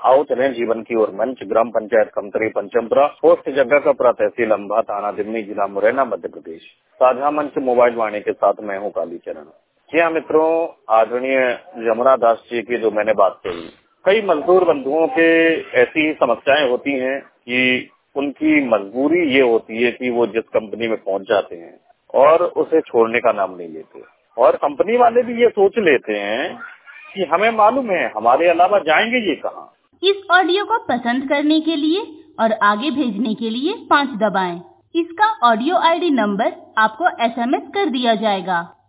आओ चलें जीवन की ओर मंच, ग्राम पंचायत कमतरी पंचमपुरा, पोस्ट जग्गाकपुरा, तहसील अम्बा, थाना दिमनी, जिला मुरैना, मध्य प्रदेश। साझा मंच मोबाइल वाणी के साथ मैं हूँ कालीचरण। जी हाँ मित्रों, आदरणीय यमुना दास जी की जो मैंने बात कही, कई मजदूर बंधुओं के ऐसी ही समस्याएं होती हैं कि उनकी मजबूरी ये होती है कि वो जिस कंपनी में पहुंच जाते हैं और उसे छोड़ने का नाम नहीं लेते, और कंपनी वाले भी ये सोच लेते हैं कि हमें मालूम है हमारे अलावा जाएंगे ये कहाँ। इस ऑडियो को पसंद करने के लिए और आगे भेजने के लिए 5 दबाएं। इसका ऑडियो आईडी नंबर आपको SMS कर दिया जाएगा।